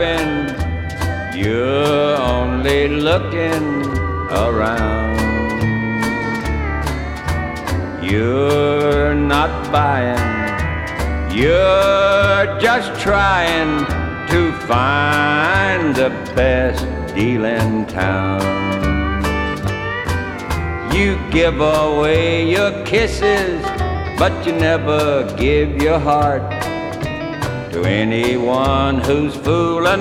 You're only looking around. You're not buying, you're just trying to find the best deal in town. You give away your kisses, but you never give your heart to anyone who's fooling